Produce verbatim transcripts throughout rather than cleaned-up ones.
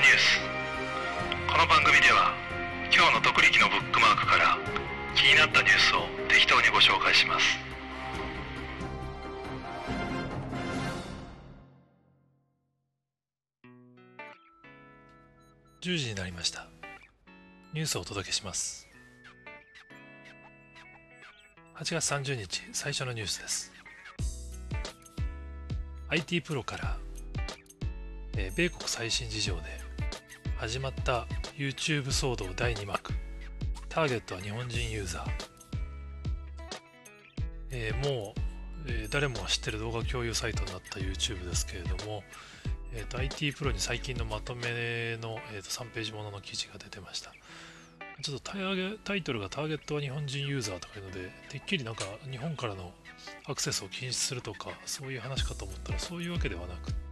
ニュース。この番組では今日の特力のブックマークから気になったニュースを適当にご紹介します。 じゅうじになりました。ニュースをお届けします。はちがつさんじゅうにち、最初のニュースです。アイティー プロから、えー米国最新事情で始まった YouTube 騒動だいに幕、ターゲットは日本人ユーザー。えーもう、えー誰もが知ってる動画共有サイトになった YouTube ですけれども、えーと アイティー プロに最近のまとめの、えーとさんページものの記事が出てました。ちょっとタイタイトルがターゲットは日本人ユーザーとかいうので、てっきりなんか日本からのアクセスを禁止するとか、そういう話かと思ったらそういうわけではなくって、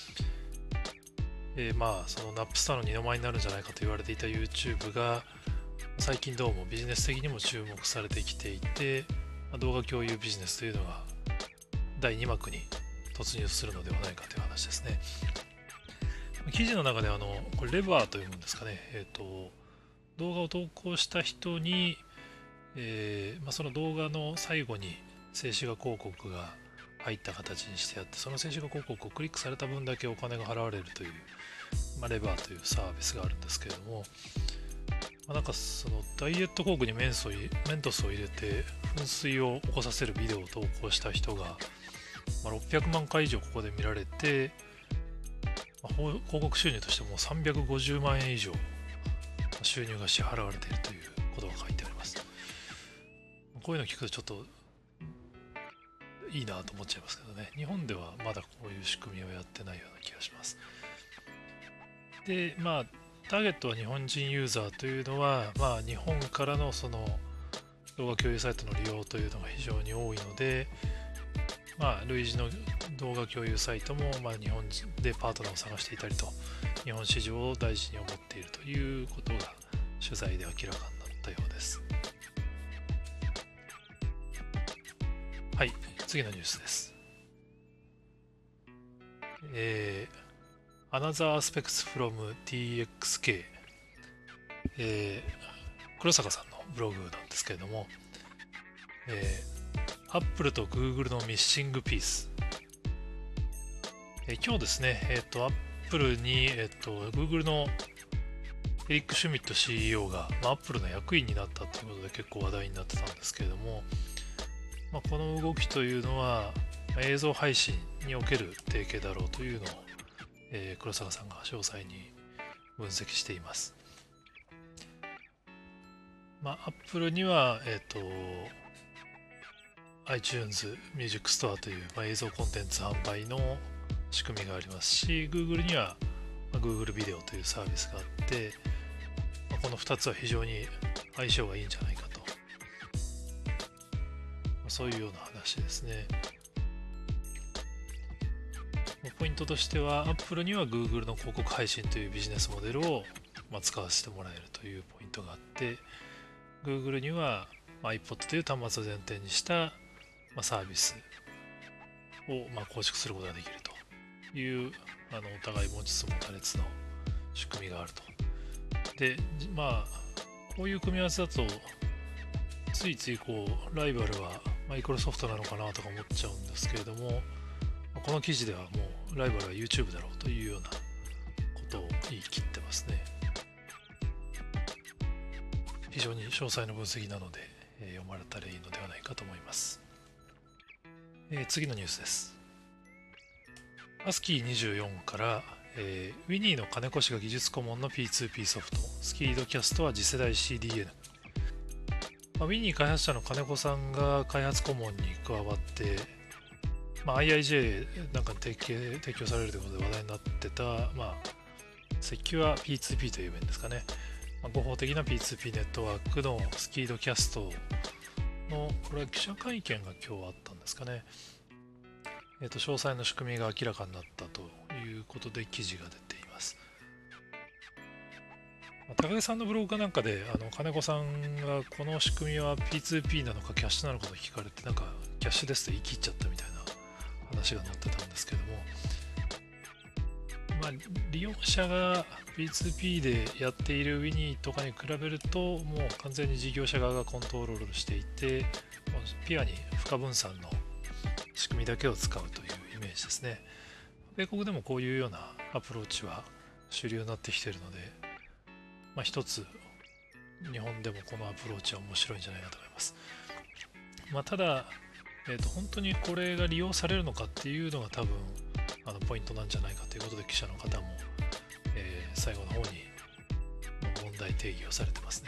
えーまあそのナップスターの二の舞になるんじゃないかと言われていた YouTube が最近どうもビジネス的にも注目されてきていて、まあ動画共有ビジネスというのがだいに幕に突入するのではないかという話ですね。記事の中であのこれレバーというものですかね、えっ、と動画を投稿した人に、えーまあ、その動画の最後に静止画広告が入った形にしてあって、その静止画広告をクリックされた分だけお金が払われるという、まあ、レバーというサービスがあるんですけれども、まあ、なんかそのダイエット工具にメンソイメントスを入れて噴水を起こさせるビデオを投稿した人が、まあ、ろっぴゃくまんかい以上ここで見られて、まあ、広告収入としてもさんびゃくごじゅうまんえん以上収入が支払われているということが書いてあります。こういうのを聞くとちょっといいなと思っちゃいますけどね。日本ではまだこういう仕組みをやってないような気がします。で、まあ、ターゲットは日本人ユーザーというのは、まあ、日本からのその動画共有サイトの利用というのが非常に多いので、まあ、類似の動画共有サイトも、まあ、日本でパートナーを探していたりと、日本市場を大事に思っているということが取材で明らかになったようです。はい、次のニュースです。えー、Another Aspects from ティーエックスケー、えー、黒坂さんのブログなんですけれども、えー、Apple と Google のミッシングピース。えー、今日ですね、えっ、ー、と、Apple に、えっ、ー、と、Google のエリック・シュミット シーイーオー が、まあ、Apple の役員になったということで結構話題になってたんですけれども、まあ、この動きというのは映像配信における提携だろうというのを、えー、黒坂さんが詳細に分析しています。まあ、Apple には、えっ、ー、と iTunes Music Store という、まあ、映像コンテンツ販売の仕組みがありますし、Google には、まあ、Google ビデオというサービスがあって、まあ、このふたつは非常に相性がいいんじゃないかと、そういうような話ですね。ポイントとしては Apple には Google の広告配信というビジネスモデルを、まあ、使わせてもらえるというポイントがあって、 Google には iPod という端末を前提にした、まあ、サービスを、まあ、構築することができるという、あのお互い持ちつ持たれつの仕組みがあると。で、まあこういう組み合わせだとついついこうライバルはマイクロソフトなのかなとか思っちゃうんですけれども、この記事ではもうライバルは YouTube だろうというようなことを言い切ってますね。非常に詳細な分析なので、えー、読まれたらいいのではないかと思います。えー、次のニュースです。アスキーにじゅうよん から、えー、ウィニーの金子氏が技術顧問の ピーツーピー ソフト、スキードキャストは次世代 シーディーエヌ。まあ、ウィニー開発者の金子さんが開発顧問に加わって、まあ、アイアイジェー なんかに提供、提供されるということで話題になってた、まあ、セキュア ピーツーピー という面ですかね。まあ、合法的な ピーツーピー ネットワークのスキードキャストの、これは記者会見が今日あったんですかね。えっと、詳細の仕組みが明らかになったということで記事が出ています。高木さんのブログかなんかで、あの金子さんがこの仕組みは ピーツーピー なのかキャッシュなのかと聞かれて、なんかキャッシュですと言い切っちゃったみたいな話が載ってたんですけども、 まあ、利用者が ピーツーピー でやっている ウィニー とかに比べるともう完全に事業者側がコントロールしていて、ピュアに負荷分散の仕組みだけを使うというイメージですね。米国でもこういうようなアプローチは主流になってきているので、まあ、一つ日本でもこのアプローチは面白いんじゃないかと思います。まあ、ただ、えーと、本当にこれが利用されるのかっていうのが多分あのポイントなんじゃないかということで記者の方も、えー、最後の方に問題定義をされてますね。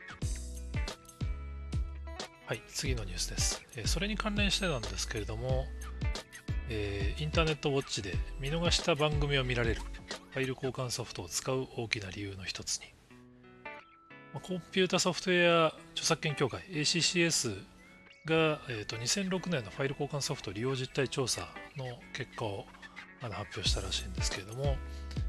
はい、次のニュースです。えー、それに関連してなんですけれども、えー、インターネットウォッチで見逃した番組を見られるファイル交換ソフトを使う大きな理由の一つに、まあ、コンピュータソフトウェア著作権協会 エーシーシーエス が、えー、とにせんろくねんのファイル交換ソフト利用実態調査の結果をあの発表したらしいんですけれども、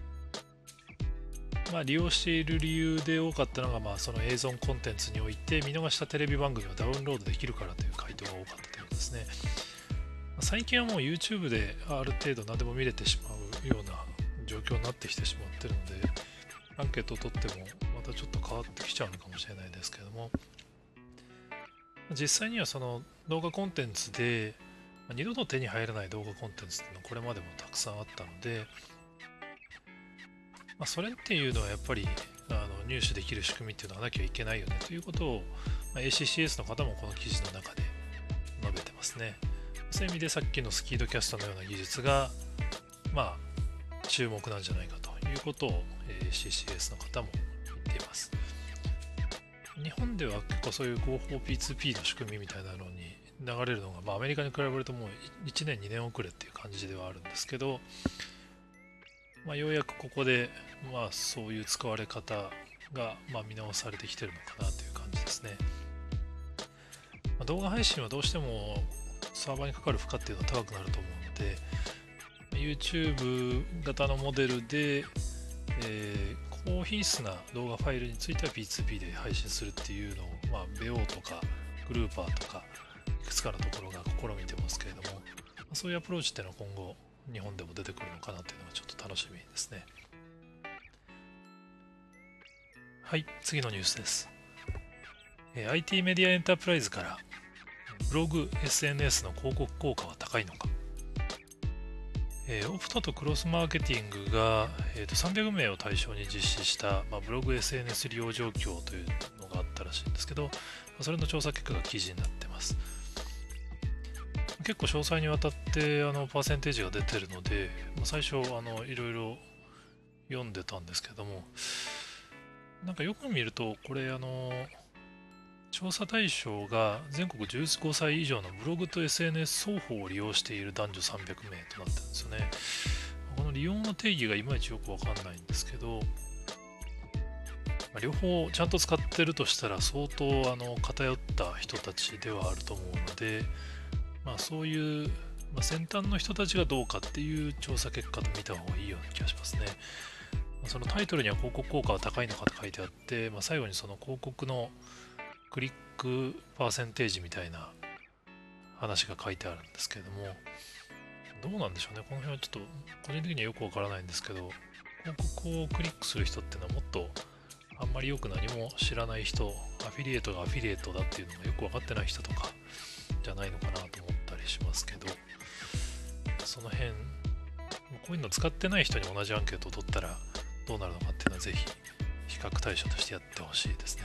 まあ、利用している理由で多かったのが、まあ、その映像コンテンツにおいて見逃したテレビ番組をダウンロードできるからという回答が多かったということですね。最近はもう YouTube である程度何でも見れてしまうような状況になってきてしまっているので、アンケートを取ってもまたちょっと変わってきちゃうのかもしれないですけども、実際にはその動画コンテンツで二度と手に入らない動画コンテンツっていうのはこれまでもたくさんあったので、まあ、それっていうのはやっぱりあの入手できる仕組みっていうのはなきゃいけないよねということを、まあ、エーシーシーエス の方もこの記事の中で述べてますね。そういう意味でさっきのスキードキャストのような技術がまあ注目なんじゃないかということを エーシーシーエス の方も言っています。日本では結構そういう合法 ピーツーピー の仕組みみたいなのに流れるのが、まあ、アメリカに比べるともういちねんにねん遅れっていう感じではあるんですけど、まあ、ようやくここで、まあ、そういう使われ方が、まあ、見直されてきてるのかなという感じですね。まあ、動画配信はどうしてもサーバーにかかる負荷っていうのは高くなると思うので、YouTube 型のモデルで、えー、高品質な動画ファイルについては ピーツーピー で配信するっていうのを、まあ、ベオとかグルーパーとかいくつかのところが試みてますけれども、そういうアプローチっていうのは今後日本でも出てくるのかなっていうのがちょっと楽しみですね。はい、次のニュースです。えー、アイティー メディアエンタープライズからブログ エスエヌエス の広告効果は高いのか。えー、オプトとクロスマーケティングが、えー、とさんびゃくめいを対象に実施した、まあ、ブログ エスエヌエス 利用状況というのがあったらしいんですけど、それの調査結果が記事になってます。結構詳細にわたってあのパーセンテージが出てるので、まあ、最初あのいろいろ読んでたんですけども、なんかよく見るとこれあの調査対象が全国じゅうごさい以上のブログと エスエヌエス 双方を利用している男女さんびゃくめいとなってるんですよね。この利用の定義がいまいちよくわかんないんですけど、まあ、両方ちゃんと使ってるとしたら相当あの偏った人たちではあると思うので、まあ、そういう、まあ、先端の人たちがどうかっていう調査結果と見た方がいいような気がしますね。まあ、そのタイトルには広告効果は高いのかと書いてあって、まあ、最後にその広告のクリックパーセンテージみたいな話が書いてあるんですけれども、どうなんでしょうね。この辺はちょっと個人的にはよくわからないんですけど、広告をクリックする人っていうのはもっとあんまりよく何も知らない人、アフィリエイトがアフィリエイトだっていうのがよく分かってない人とかじゃないのかなと思ったりしますけど、その辺こういうの使ってない人に同じアンケートを取ったらどうなるのかっていうのはぜひ比較対象としてやってほしいですね。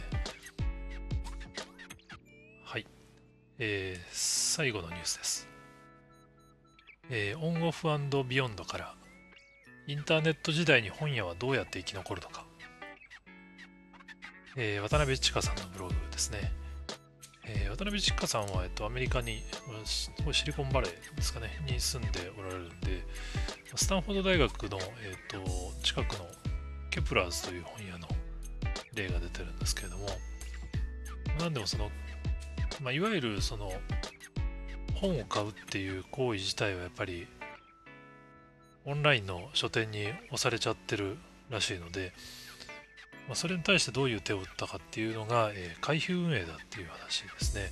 はい、えー、最後のニュースです。えー、オンオフ&ビヨンドからインターネット時代に本屋はどうやって生き残るのか。えー、渡辺千佳さんのブログですね。えー、渡辺千佳さんは、えっと、アメリカに、シリコンバレーですかね、に住んでおられるんで、スタンフォード大学の、えっと、近くのケプラーズという本屋の例が出てるんですけれども、なんでもその、まあ、いわゆるその、本を買うっていう行為自体はやっぱり、オンラインの書店に押されちゃってるらしいので、まあ、それに対してどういう手を打ったかっていうのが、えー、会費運営だっていう話ですね。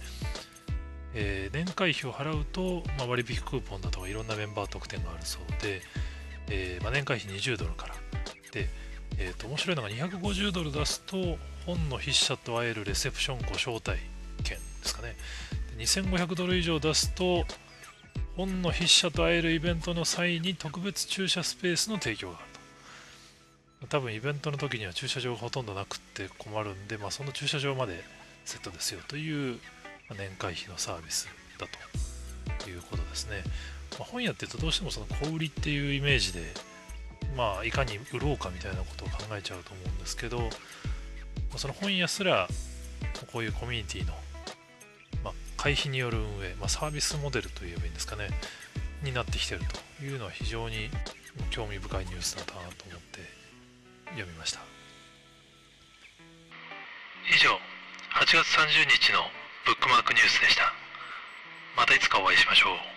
えー、年会費を払うと、まあ、割引クーポンだとかいろんなメンバー特典があるそうで、 えーまあ、年会費にじゅうドルからで、えー、と面白いのがにひゃくごじゅうドル出すと本の筆者と会えるレセプションご招待券ですかね。でにせんごひゃくドル以上出すと本の筆者と会えるイベントの際に特別駐車スペースの提供があると。多分イベントの時には駐車場がほとんどなくって困るんで、まあ、その駐車場までセットですよという年会費のサービスだということですね。まあ、本屋って言うとどうしてもその小売りっていうイメージで、まあ、いかに売ろうかみたいなことを考えちゃうと思うんですけど、その本屋すらこういうコミュニティの、まあ、会費による運営、まあ、サービスモデルといえばいいんですかねになってきてるというのは非常に興味深いニュースだなと思って読みました。 以上、はちがつさんじゅうにちのブックマークニュースでした。またいつかお会いしましょう。